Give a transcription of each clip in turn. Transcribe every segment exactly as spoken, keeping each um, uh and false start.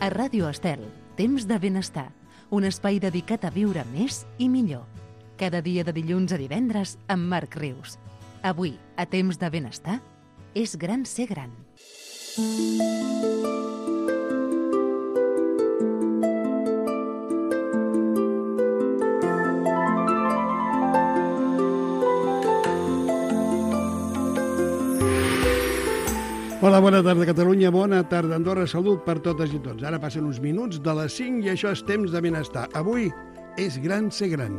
A Ràdio Estel, temps de benestar, un espai dedicat a viure més i millor. Cada dia de dilluns a divendres amb Marc Rius. Avui, a temps de benestar, és gran ser gran. Hola, bona tarda Catalunya, bona tarda Andorra, salut per totes i tots. Ara passen uns minuts de les cinc i això és temps de benestar. Avui és gran ser gran.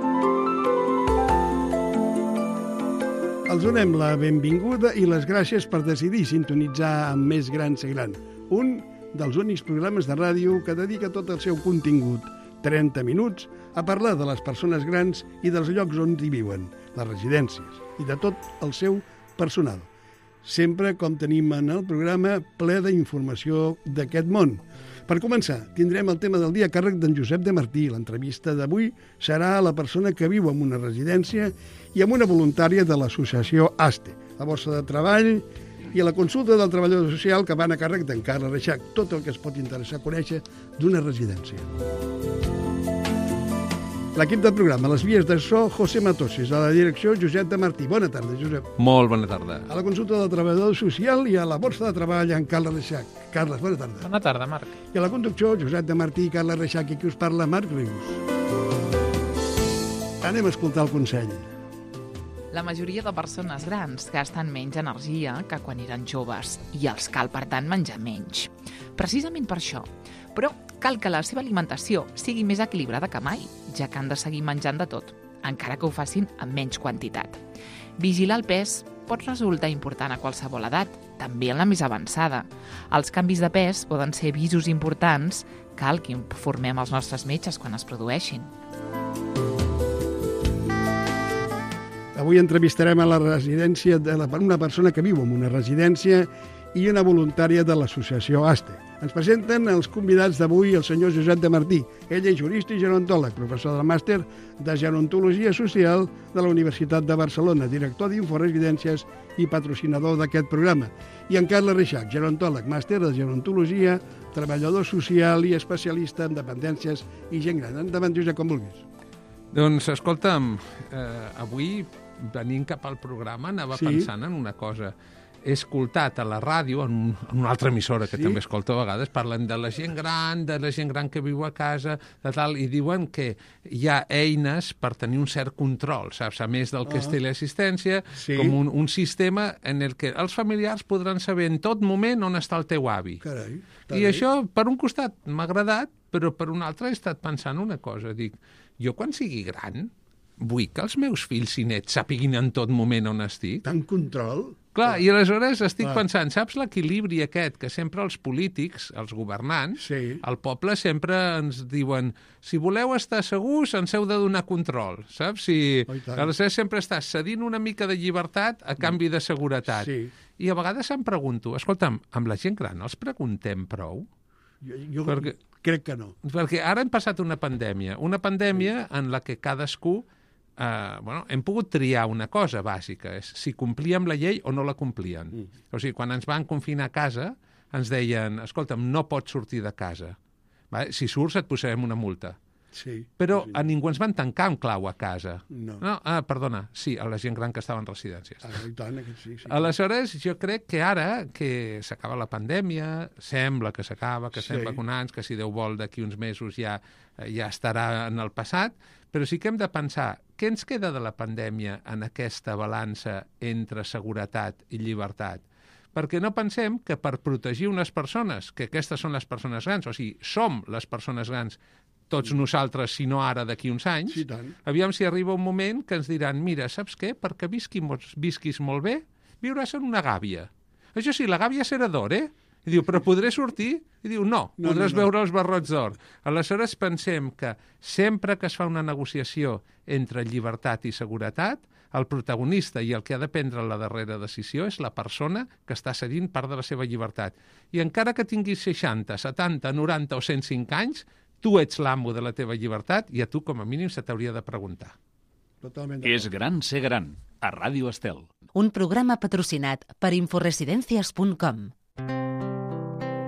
Els donem la benvinguda i les gràcies per decidir sintonitzar amb Més Gran Ser Gran, un dels únics programes de ràdio que dedica tot el seu contingut, trenta minuts, a parlar de les persones grans i dels llocs on hi viuen, les residències, i de tot el seu personal. Sempre, com tenim en el programa, ple d'informació d'aquest món. Per començar, tindrem el tema del dia a càrrec d'en Josep de Martí. L'entrevista d'avui serà a la persona que viu en una residència i amb una voluntària de l'associació ASTE, la borsa de treball i a la consulta del treballador social que van a càrrec d'en Carles Reixac. Tot el que es pot interessar a conèixer d'una residència. L'equip del programa, les vies de so, José Matoses, a la direcció, Josep de Martí. Bona tarda, Josep. Molt bona tarda. A la consulta del treballador social i a la borsa de treball, en Carles Reixac. Carles, bona tarda. Bona tarda, Marc. I a la conducció, Josep de Martí i Carles Reixac, i qui us parla, Marc Rius. Anem a escoltar el consell. La majoria de persones grans gasten menys energia que quan eren joves i els cal, per tant, menjar menys. Precisament per això. Però cal que la seva alimentació sigui més equilibrada que mai, ja que han de seguir menjant de tot, encara que ho facin amb menys quantitat. Vigilar el pes pot resultar important a qualsevol edat, també en la més avançada. Els canvis de pes poden ser avisos importants, cal que informem els nostres metges quan es produeixin. Avui entrevistarem a la residència de la, una persona que viu en una residència i una voluntària de l'associació ASTE. Ens presenten els convidats d'avui el senyor Josep de Martí. Ell és jurista i gerontòleg, professor del màster de gerontologia social de la Universitat de Barcelona, director d'Inforesidències i patrocinador d'aquest programa. I en Carles Reixac, gerontòleg, màster de gerontologia, treballador social i especialista en dependències i gent gran. Endavant, Josep, com vulguis. Doncs, escolta'm, eh, avui, venint cap al programa, anava sí? pensant en una cosa. He escoltat a la ràdio, en, un, en una altra emissora que sí? també escolto a vegades, parlen de la gent gran, de la gent gran que viu a casa, de tal, i diuen que hi ha eines per tenir un cert control, saps? A més del que és teleassistència, sí? com un, un sistema en el que els familiars podran saber en tot moment on està el teu avi. Carai, I bé. Això, per un costat, m'ha agradat, però per un altre he estat pensant una cosa. Dic, jo quan sigui gran, vull que els meus fills i nets sàpiguin en tot moment on estic. Tant control... Clar, i aleshores estic Clar. pensant, saps l'equilibri aquest que sempre els polítics, els governants, sí. el poble sempre ens diuen si voleu estar segurs ens heu de donar control, saps? Si, oh, aleshores sempre estàs cedint una mica de llibertat a canvi de seguretat. Sí. I a vegades em pregunto, escolta'm, amb la gent gran els preguntem prou? Jo, jo perquè, crec que no. Perquè ara hem passat una pandèmia, una pandèmia sí. en la que cadascú Uh, bueno, hem pogut triar una cosa bàsica, és si complíem la llei o no la complien. Mm. O sigui, quan ens van confinar a casa, ens deien, escolta'm, no pots sortir de casa. Vale? Si surts et posarem una multa. Sí, Però sí. a ningú ens van tancar amb clau a casa. No. no ah, perdona, sí, a la gent gran que estava en residències. Ah, i tant, sí, sí. Aleshores, jo crec que ara que s'acaba la pandèmia, sembla que s'acaba, que sí. estem vacunants, que si Déu vol d'aquí uns mesos ja, ja estarà en el passat, però sí que hem de pensar què ens queda de la pandèmia en aquesta balança entre seguretat i llibertat. Perquè no pensem que per protegir unes persones, que aquestes són les persones grans, o sigui, som les persones grans, tots nosaltres, si no ara, d'aquí uns anys, sí, tant. Aviam si arriba un moment que ens diran, mira, saps què? Perquè visqui, visquis molt bé, viuràs en una gàbia. Això sí, la gàbia serà d'or, eh? I diu, però podré sortir? I diu, no, no podràs no, no. veure els barrots d'or. Aleshores pensem que sempre que es fa una negociació entre llibertat i seguretat, el protagonista i el que ha de prendre la darrera decisió és la persona que està cedint part de la seva llibertat. I encara que tinguis seixanta, setanta, noranta o cent cinc anys, tu ets l'amo de la teva llibertat i a tu, com a mínim, se t'hauria de preguntar. Totalment. És gran ser gran, a Ràdio Estel. Un programa patrocinat per inforesidències punt com.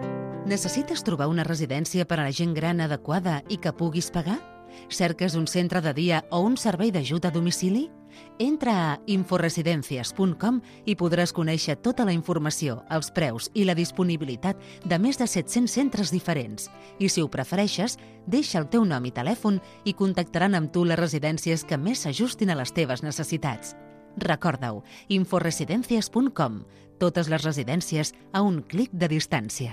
Necessites trobar una residència per a la gent gran adequada i que puguis pagar? Cerques un centre de dia o un servei d'ajut a domicili? Entra a inforesidencias punt com i podràs conèixer tota la informació, els preus i la disponibilitat de més de set-cents centres diferents. I si ho prefereixes, deixa el teu nom i telèfon i contactaran amb tu les residències que més s'ajustin a les teves necessitats. Recorda-ho, inforesidencias punt com. Totes les residències a un clic de distància.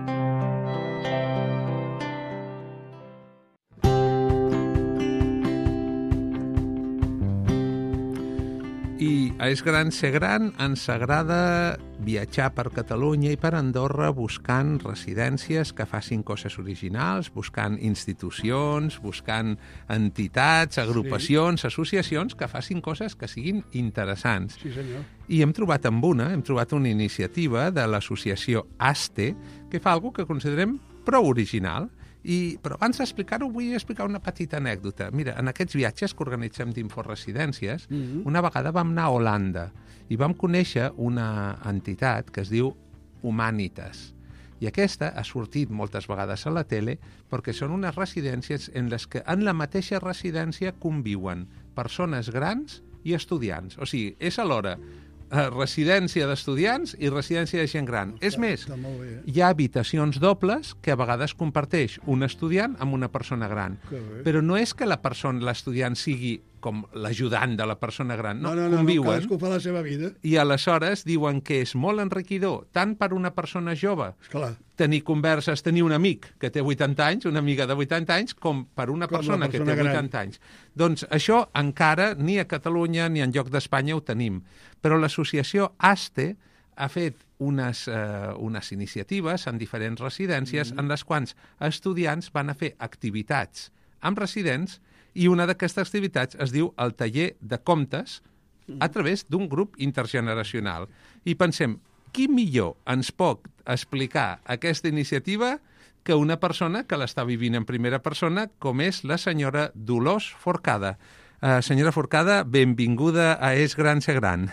I a És gran ser gran ens agrada viatjar per Catalunya i per Andorra buscant residències que facin coses originals, buscant institucions, buscant entitats, agrupacions, sí. associacions que facin coses que siguin interessants. Sí, senyor. I hem trobat amb una, hem trobat una iniciativa de l'associació ASTE que fa alguna que considerem prou original. I, però abans d'explicar-ho vull explicar una petita anècdota. Mira, en aquests viatges que organitzem d'Inforesidències, mm-hmm. una vegada vam anar a Holanda i vam conèixer una entitat que es diu Humanitas. I aquesta ha sortit moltes vegades a la tele perquè són unes residències en les que en la mateixa residència conviuen persones grans i estudiants. O sigui, és alhora residència d'estudiants i residència de gent gran. És més, hi ha habitacions dobles que a vegades comparteix un estudiant amb una persona gran. Però no és que la persona, l'estudiant sigui com l'ajudant de la persona gran. No, no, no, conviuen. No, cadascú fa la seva vida. I aleshores diuen que és molt enriquidor, tant per una persona jove, esclar, tenir converses, tenir un amic que té vuitanta anys, una amiga de vuitanta anys, com per una com persona, persona que té gran. vuitanta anys. Doncs això encara ni a Catalunya ni enlloc d'Espanya ho tenim. Però l'associació ASTE ha fet unes, eh, unes iniciatives en diferents residències mm-hmm. en les quals estudiants van a fer activitats amb residents i una d'aquestes activitats es diu el taller de comptes a través d'un grup intergeneracional. I pensem, qui millor ens pot explicar aquesta iniciativa que una persona que l'està vivint en primera persona, com és la senyora Dolors Forcada. Uh, senyora Forcada, benvinguda a És gran ser gran.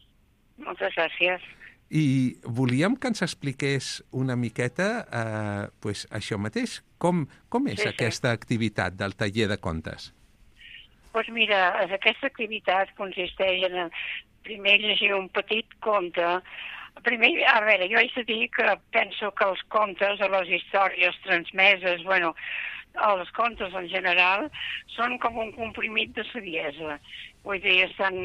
Moltes gràcies. I volíem que ens expliqués una miqueta eh, pues, això mateix. Com, com és sí, aquesta sí. activitat del taller de contes? Doncs pues mira, aquesta activitat consisteix en primer llegir un petit conte. Primer, a veure, jo haig de dir que penso que els contes o les històries transmeses, bueno, els contes en general, són com un comprimit de saviesa. Vull dir, estan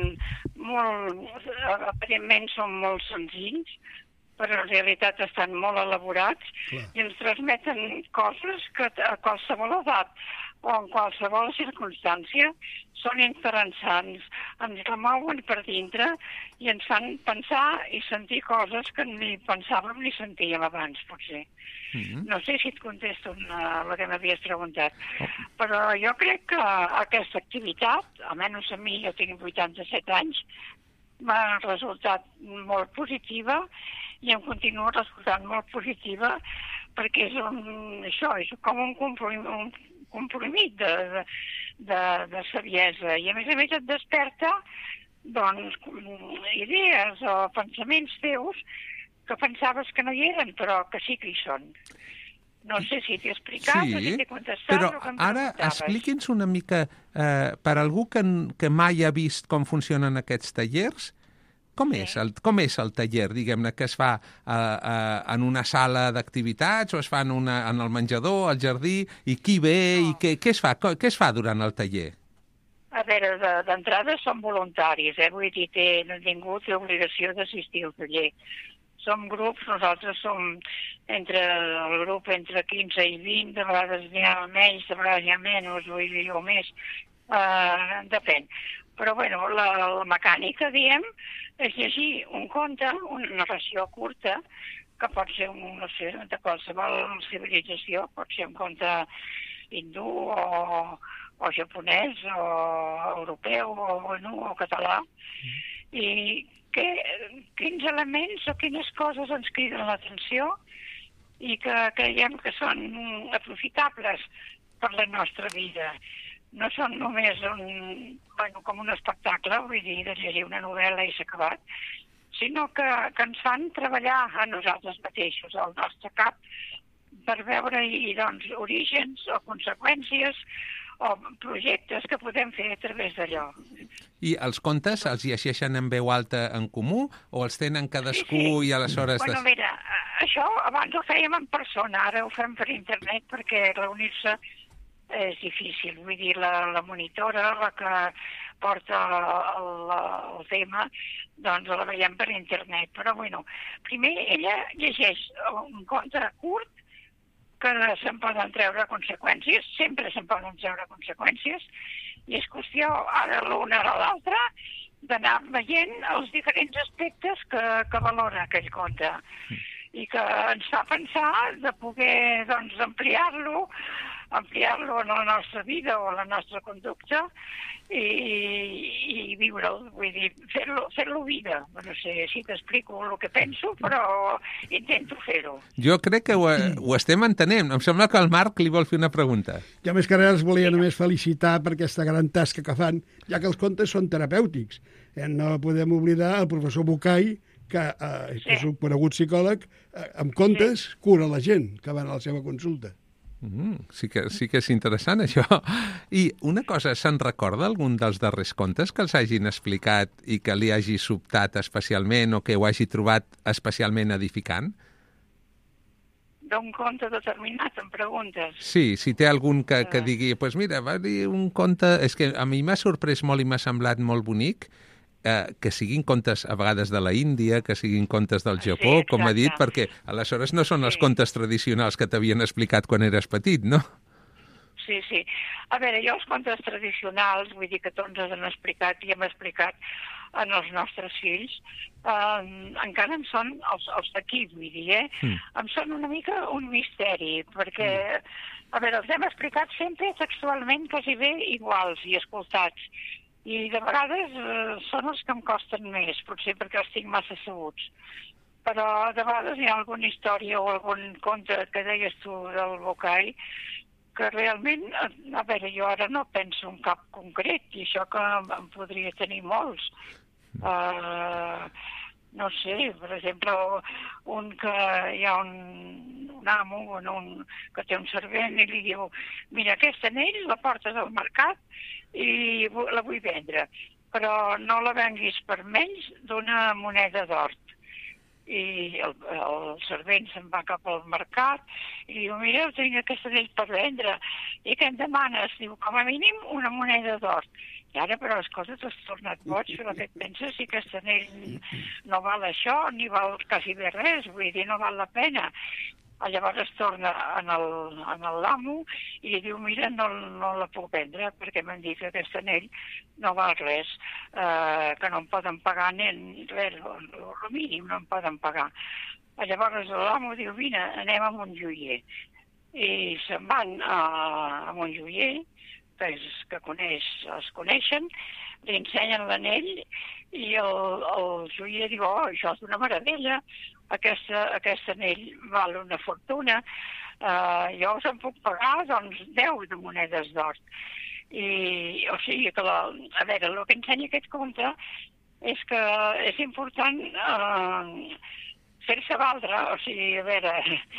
molt, aparentment són molt senzills, però en realitat estan molt elaborats. Clar. I ens transmeten coses que a qualsevol edat o en qualsevol circumstància són interessants, ens remouen per dintre i ens fan pensar i sentir coses que ni pensàvem ni sentíem abans, potser. Mm-hmm. No sé si et contesto una, la que m'havies preguntat, oh. però jo crec que aquesta activitat, almenys a mi, jo tinc vuitanta-set anys, m'ha resultat molt positiva i em continua resultant molt positiva perquè és un, això, és com un comprimit, un comprimit de, de, de, de saviesa i a més a més et desperta doncs idees o pensaments teus que pensaves que no hi eren però que sí que hi són. No sé si t'he explicat sí, o si t'he contestat però o que em ara expliqui'ns una mica eh, per algú que, que mai ha vist com funcionen aquests tallers. Com, sí. és el, com és el taller, diguem-ne, que es fa uh, uh, en una sala d'activitats o es fa en, una, en el menjador, al jardí, i qui ve no. i què, què, es fa, què es fa durant el taller? A veure, d'entrada són voluntaris, eh? Vull dir, té ningú té obligació d'assistir al taller. Som grups, nosaltres som entre el grup entre quinze i vint, de vegades n'hi ha menys, de vegades n'hi ha menys, vull dir, o més, uh, depèn. Però, bueno, la, la mecànica, diem, és llegir un conte, una narració curta, que pot ser, un, no sé, de qualsevol civilització, pot ser un conte hindú o, o japonès o europeu o, bueno, o català. Mm. I que, quins elements o quines coses ens criden l'atenció i que creiem que són aprofitables per la nostra vida. No són només un, bueno, com un espectacle, vull dir, de llegir una novel·la i s'ha acabat, sinó que, que ens fan treballar a nosaltres mateixos, al nostre cap, per veure-hi doncs, orígens o conseqüències o projectes que podem fer a través d'allò. I els contes els llegeixen en veu alta en comú o els tenen cadascú Sí, sí. i aleshores... Bueno, mira, això abans ho fèiem en persona, ara ho fem per internet perquè reunir-se és difícil. Vull dir, la, la monitora, la que porta el, el tema, doncs la veiem per internet. Però, bueno, primer ella llegeix un conte curt que se'n poden treure conseqüències, sempre se'n poden treure conseqüències, i és qüestió, ara l'una a l'altra, d'anar veient els diferents aspectes que, que valora aquell conte i que ens fa pensar de poder doncs, ampliar-lo, ampliar-lo en la nostra vida o en la nostra conducta i, i viure'l, vull dir, fer-lo fer-lo vida. No sé si t'explico el que penso, però intento fer-ho. Jo crec que ho, ho estem entenent. Em sembla que el Marc li vol fer una pregunta. Jo més que res els volia només felicitar per aquesta gran tasca que fan, ja que els contes són terapèutics. Eh, no podem oblidar el professor Bucay, que, eh, que és un conegut psicòleg, eh, amb contes cura la gent que van a la seva consulta. Mm, sí, que, sí que és interessant, això. I una cosa, se'n recorda algun dels darrers contes que els hagin explicat i que li hagi sobtat especialment o que ho hagi trobat especialment edificant? D'un conte determinat, em preguntes? Sí, si té algun que, que digui, doncs pues mira, va dir un conte... És que a mi m'ha sorprès molt i m'ha semblat molt bonic, eh, que siguin contes a vegades de la Índia, que siguin contes del Japó, sí, com ha dit, perquè aleshores no són els sí. contes tradicionals que t'havien explicat quan eres petit, no? Sí, sí. A veure, jo els contes tradicionals, vull dir que tots ens han explicat i hem explicat en els nostres fills, eh, encara em són els, els d'aquí, vull dir, eh? Mm. Em són una mica un misteri, perquè, a veure, els hem explicat sempre textualment quasi bé iguals i escoltats. I de vegades eh, són els que em costen més, potser perquè els tinc massa sabuts. Però de vegades hi ha alguna història o algun conte que deies tu del Bucay que realment, a veure, jo ara no penso en cap concret, i això que en podria tenir molts. Uh, no sé, per exemple, un que hi ha un, un amo un, que té un servent i li diu mira, aquest anell la portes al mercat i la vull vendre, però no la venguis per menys d'una moneda d'or. I el, el servent se'n va cap al mercat i diu, mira, tinc aquest anell per vendre. I què em demanes? Diu, com a mínim una moneda d'or. I ara, però, escolta, t'has tornat boig, però què et penses si aquest anell no val això, ni val quasi bé res, vull dir, no val la pena. Llavors es torna en l'amo i li diu, mira, no, no la puc vendre perquè m'han dit que aquest anell no val res, eh, que no em poden pagar ni res, el mínim no em poden pagar. Llavors l'amo diu, vine, anem a Montjoier. I se'n van a, a Montjoier, que, és, que coneix, es coneixen, li ensenyen l'anell i el, el joier diu, oh, això és una meravella, aquesta, aquest anell val una fortuna, uh, jo us en puc pagar doncs deu de monedes d'or. I, o sigui que, la, a veure, el que ensenya aquest conte és que és important uh, fer-se valdre, o sigui, a veure,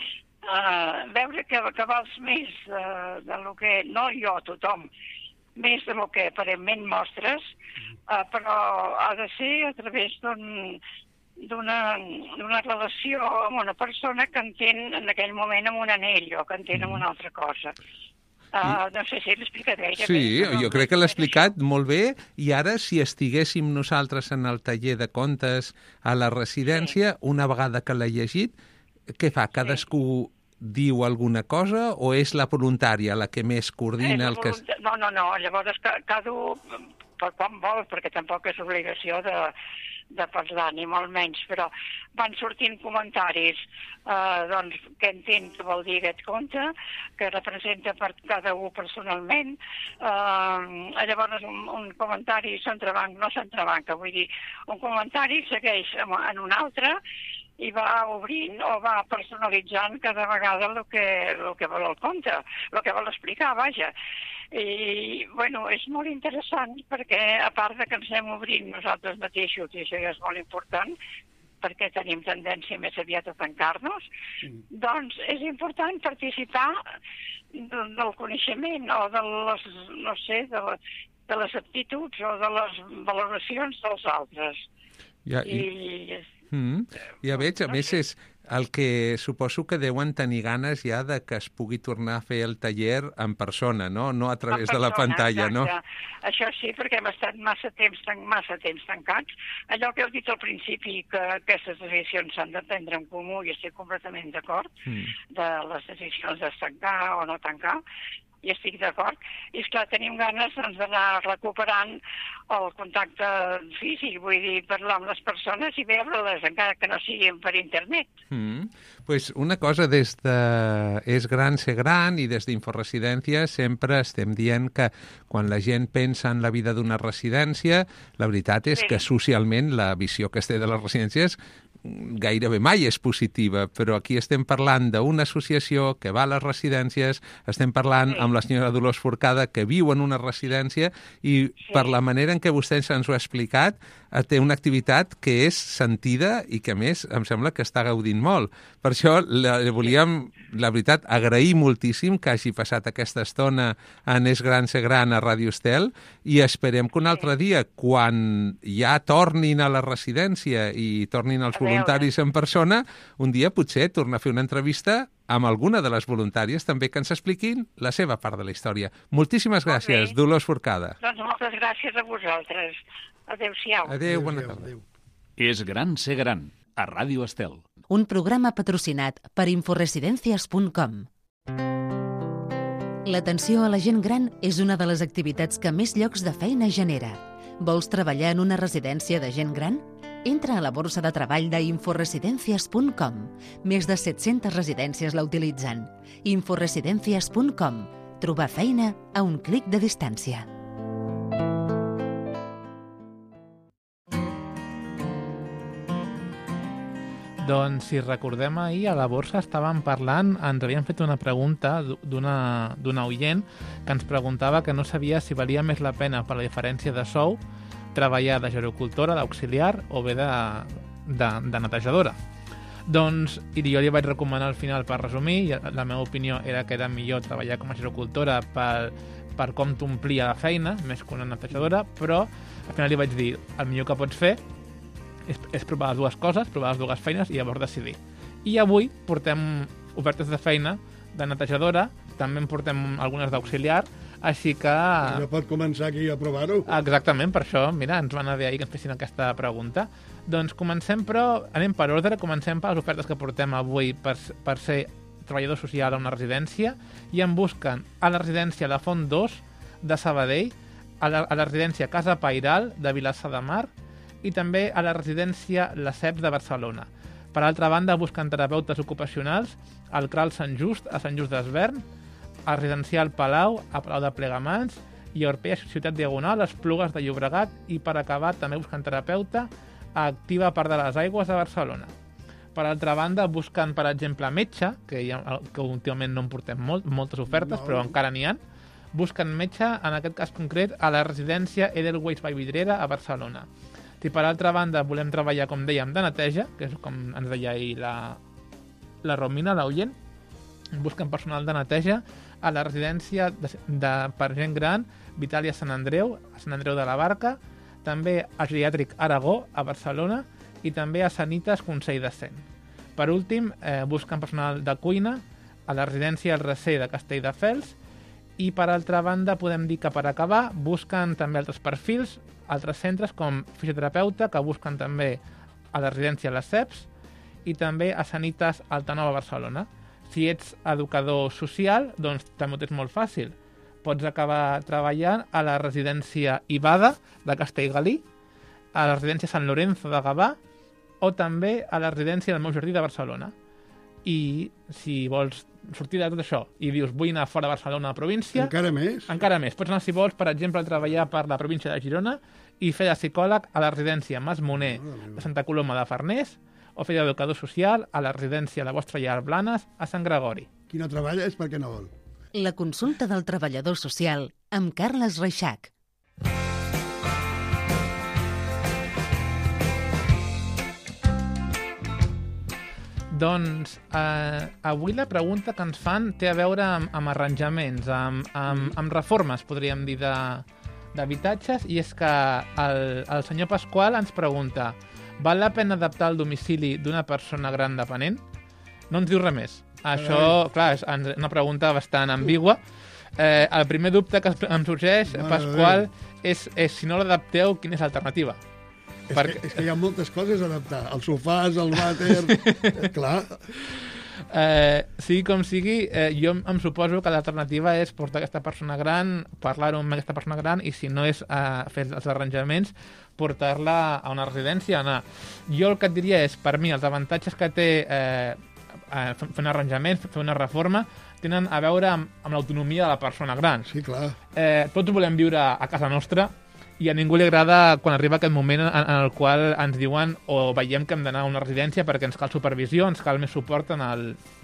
uh, veure que, que vals més uh, de lo que, no jo, tothom, més de lo que aparentment mostres, uh, però ha de ser a través d'un d'una relació amb una persona que entén en aquell moment amb un anell o que entén amb una altra cosa. Uh, no sé si l'he explicat gaire sí, bé. Sí, però... jo crec que l'ha explicat molt bé, i ara si estiguéssim nosaltres en el taller de contes a la residència, sí. Una vegada que l'ha llegit, què fa? Cadascú sí. Diu alguna cosa o és la voluntària la que més coordina el que... No, no, no, llavors cada un per quan vol, perquè tampoc és obligació de, de parlar, ni molt menys, però van sortint comentaris, eh, doncs, què entén que vol dir aquest conte, que representa per cada un personalment, eh, llavors un, un comentari s'entrebanca, no s'entrebanca, vull dir, un comentari segueix en un altre, i va obrint o va personalitzant cada vegada el que, el que vol el conte, el que vol explicar, vaja. I, bueno, és molt interessant perquè, a part de que ens anem obrint nosaltres mateixos, i això ja és molt important, perquè tenim tendència més aviat a tancar-nos, mm. doncs és important participar de, del coneixement o de les, no sé, de, la, de les aptituds o de les valoracions dels altres. Ja, i... I... Mm, ja veig, a no més sé. És el que suposo que deuen tenir ganes ja de que es pugui tornar a fer el taller en persona, no? No a través persona, de la pantalla, exacte. No? Això sí, perquè hem estat massa temps, massa temps tancats. Allò que heu dit al principi, que aquestes decisions s'han de prendre en comú, i estic completament d'acord, mm. de les decisions de tancar o no tancar, i estic d'acord. I esclar, tenim ganes doncs, d'anar recuperant el contacte físic, vull dir, parlar amb les persones i veure-les, encara que no siguin per internet. Mm. Pues una cosa, des de És gran ser gran i des d'Inforesidència sempre estem dient que quan la gent pensa en la vida d'una residència, la veritat és sí. que socialment la visió que es té de les residències gairebé mai és positiva, però aquí estem parlant d'una associació que va a les residències, estem parlant sí. amb la senyora Dolors Forcada, que viu en una residència, i sí. per la manera en què vostè ens ho ha explicat, té una activitat que és sentida i que, a més, em sembla que està gaudint molt. Per això la, volíem, la veritat, agrair moltíssim que hagi passat aquesta estona en És gran ser gran a Ràdio Estel, i esperem que un altre dia, quan ja tornin a la residència i tornin els voluntaris en persona, un dia potser tornar a fer una entrevista amb alguna de les voluntàries també que ens expliquin la seva part de la història. Moltíssimes gràcies, Dolors Forcada. Doncs moltes gràcies a vosaltres. Adéu-siau. Adéu, bona tarda. És gran ser gran, a Ràdio Estel. Un programa patrocinat per inforesidencias punt com. L'atenció a la gent gran és una de les activitats que més llocs de feina genera. Vols treballar en una residència de gent gran? Entra a la borsa de treball d'inforesidencias punt com. Més de set-centes residències la utilitzen. inforesidencias punt com. Trobar feina a un clic de distància. Doncs, si recordem, ahir a la borsa estàvem parlant, ens havien fet una pregunta d'una d'una oient que ens preguntava que no sabia si valia més la pena, per la diferència de sou, treballar de gerocultora, d'auxiliar, o bé de, de, de netejadora. Doncs, i jo li vaig recomanar al final, per resumir, i la meva opinió era que era millor treballar com a gerocultora per, per com t'omplia la feina, més que una netejadora, però al final li vaig dir, el millor que pots fer és, és provar les dues coses, provar les dues feines i llavors decidir. I avui portem ofertes de feina de netejadora, també en portem algunes d'auxiliar, així que... Ja pot començar aquí a provar-ho. Exactament, per això, mira, ens van haver ahir que ens fessin aquesta pregunta. Doncs comencem, però, anem per ordre, comencem per les ofertes que portem avui per, per ser treballador social a una residència, i en busquen a la residència La Font dos de Sabadell, a la, a la residència Casa Pairal de Vilassar de Mar, i també a la residència La Ceps de Barcelona. Per altra banda, busquen terapeutes ocupacionals al C R A L Sant Just, a Sant Just d'Esvern, a Residencial Palau, a Palau de Plegamans, i a Orpella, Ciutat Diagonal, a Esplugues de Llobregat, i per acabar també busquen terapeuta a Activa Part de les Aigües de Barcelona. Per altra banda, busquen, per exemple, metge, que, ha, que últimament no en portem molt, moltes ofertes, no. Però encara n'hi ha. Busquen metge, en aquest cas concret, a la residència Edelweiss Vallvidrera, a Barcelona. Si per altra banda volem treballar, com dèiem, de neteja, que és com ens deia ahir la, la Romina, l'oient, busquen personal de neteja a la residència de, de, per gent gran Vitàlia Sant Andreu, a Sant Andreu de la Barca, també a Geriàtric Aragó, a Barcelona, i també a Sanitas Consell de Cent. Per últim, eh, busquen personal de cuina a la residència El Recer de Castelldefels, i per altra banda podem dir que per acabar busquen també altres perfils, altres centres com fisioterapeuta, que busquen també a la residència Les Ceps, i també a Sanitas Altanova Barcelona. Si ets educador social, doncs també ho tens molt fàcil. Pots acabar treballant a la residència Ibada de Castellgalí, a la residència Sant Lorenzo de Gavà, o també a la residència del Meu Jardí de Barcelona. I si vols sortir de tot això i dius vull anar fora de Barcelona a la província... Encara més? Encara més. Pots anar, si vols, per exemple, a treballar per la província de Girona i fer de psicòleg a la residència Mas Moner de Santa Coloma de Farners, o fer d'educador social a la residència La Vostra Llar Blanes a Sant Gregori. Qui no treballa és perquè no vol. La consulta del treballador social amb Carles Reixac. Doncs eh, avui la pregunta que ens fan té a veure amb, amb arranjaments, amb, amb, amb reformes, podríem dir, de, d'habitatges, i és que el, el senyor Pasqual ens pregunta: val la pena adaptar el domicili d'una persona gran dependent? No ens diu res més. Això, clar, és una pregunta bastant ambigua. Eh, el primer dubte que em sorgeix, Pasqual, és, és si no l'adapteu, quina és l'alternativa? És, Perquè... que, és que hi ha moltes coses a adaptar. Els sofàs, el vàter... eh, clar. Eh, sigui com sigui, eh, jo em suposo que l'alternativa és portar aquesta persona gran, parlar-ho amb aquesta persona gran, i si no és eh, fer els arranjaments, portar-la a una residència, anar. Jo el que et diria és, per mi, els avantatges que té eh, eh, fer un arranjament, fer una reforma, tenen a veure amb, amb l'autonomia de la persona gran. Sí, clar. Eh, tots volem viure a casa nostra, i a ningú li agrada quan arriba aquest moment en, en el qual ens diuen o veiem que hem d'anar a una residència perquè ens cal supervisió, ens cal més suport en el,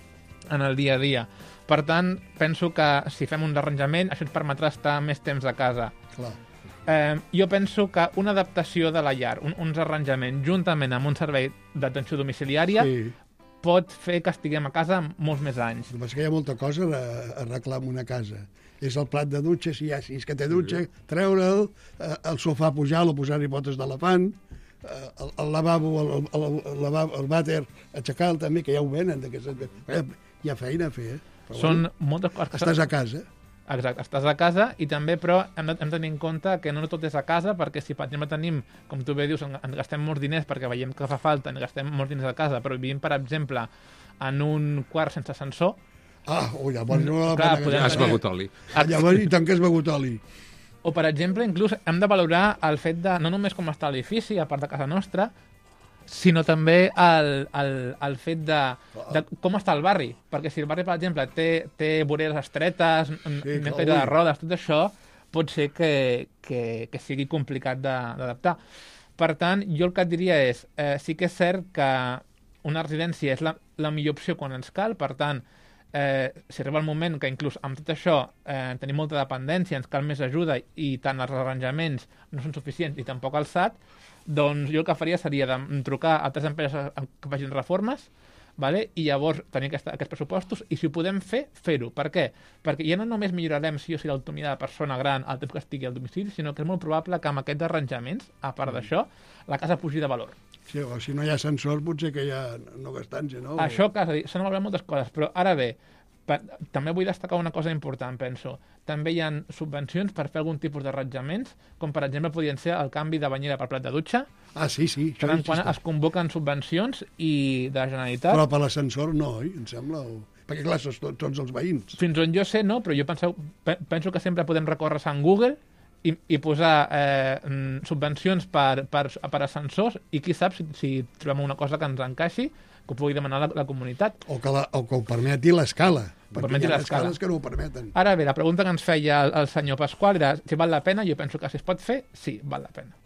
en el dia a dia. Per tant, penso que si fem un arranjament, això ens permetrà estar més temps a casa. Clar. Eh, jo penso que una adaptació de la llar, un, uns arranjaments, juntament amb un servei d'atenció domiciliària, sí, pot fer que estiguem a casa molts més anys. El que passa que hi ha molta cosa a arreglar en una casa. És el plat de dutxa, si, ha, si és que té dutxa, treure'l, eh, el sofà pujar-lo, posar-hi potes d'elefant, eh, el, el lavabo, el, el, el, lavabo, el vàter, aixecar-lo també, que ja ho venen. Eh, hi ha feina a fer, eh? Però Són bueno, moltes coses que... Estàs a casa. Exacte, estàs a casa, i també, però, hem de, hem de tenir en compte que no tot és a casa, perquè si, per exemple, tenim, com tu bé dius, ens gastem molts diners perquè veiem que fa falta, ens gastem molts diners a casa, però vivim, per exemple, en un quart sense ascensor. Ah, oh, llavors no la Clar, podem... Has begut oli. Ah, llavors, i tant que has begut oli. O, per exemple, inclús hem de valorar el fet de, no només com està l'edifici, a part de casa nostra, sinó també el, el, el fet de, de com està el barri. Perquè si el barri, per exemple, té, té voreres estretes, sí, anem de rodes, tot això, pot ser que, que, que sigui complicat d'adaptar. Per tant, jo el que et diria és, eh, sí que és cert que una residència és la, la millor opció quan ens cal, per tant, eh, si arriba el moment que inclús amb tot això eh, tenim molta dependència, ens cal més ajuda i tant els arranjaments no són suficients i tampoc el S A T, doncs jo el que faria seria de trucar a tres empreses que facin reformes, vale? I llavors tenir aquesta, aquests pressupostos, i si ho podem fer, fer-ho. Per què? Perquè ja no només millorarem sí o sí l'autonomia de la persona gran al temps que estigui al domicili, sinó que és molt probable que amb aquests arranjaments, a part mm. d'això, la casa pugi de valor. Sí, o si no hi ha ascensor, potser que ja no gastant-se, no? Això, que s'han de valorar moltes coses, però ara bé, per, també vull destacar una cosa important, penso. També hi ha subvencions per fer algun tipus d'arranjaments, com per exemple podrien ser el canvi de banyera per plat de dutxa. Ah, sí, sí. Per tant, quan es convoquen subvencions i de la Generalitat... Però per l'ascensor no, oi? Em sembla... O... Perquè, clar, són tots els veïns. Fins on jo sé, no, però jo penso, penso que sempre podem recórrer-se en Google i, i posar eh, subvencions per, per, per ascensors, i qui sap si, si trobem una cosa que ens encaixi, que ho pugui demanar la, la comunitat. O que, la, o que ho permeti l'escala, perquè permeti hi ha l'escala. escales que no ho permeten. Ara bé, la pregunta que ens feia el, el senyor Pasqual era si val la pena. Jo penso que si es pot fer, sí, val la pena.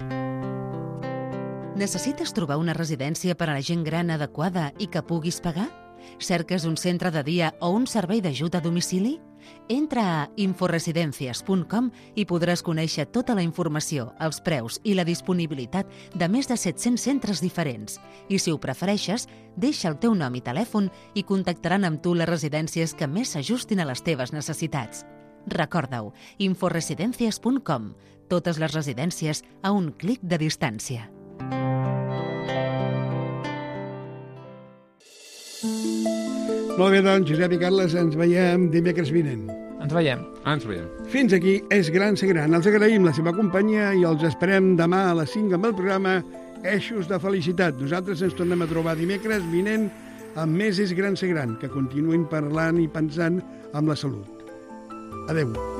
Necessites trobar una residència per a la gent gran adequada i que puguis pagar? Cerques un centre de dia o un servei d'ajuda a domicili? Entra a inforesidencias punt com i podràs conèixer tota la informació, els preus i la disponibilitat de més de set-cents centres diferents. I si ho prefereixes, deixa el teu nom i telèfon i contactaran amb tu les residències que més s'ajustin a les teves necessitats. Recorda-ho, inforesidencias punt com. Totes les residències a un clic de distància. Molt bé, doncs, Josep i Carles, ens veiem dimecres vinent. Ens veiem. Ens veiem. Fins aquí És Gran Ser Gran. Els agraïm la seva companyia i els esperem demà a les cinc amb el programa Eixos de Felicitat. Nosaltres ens tornem a trobar dimecres vinent amb més És Gran Ser Gran, que continuïn parlant i pensant amb la salut. Adéu.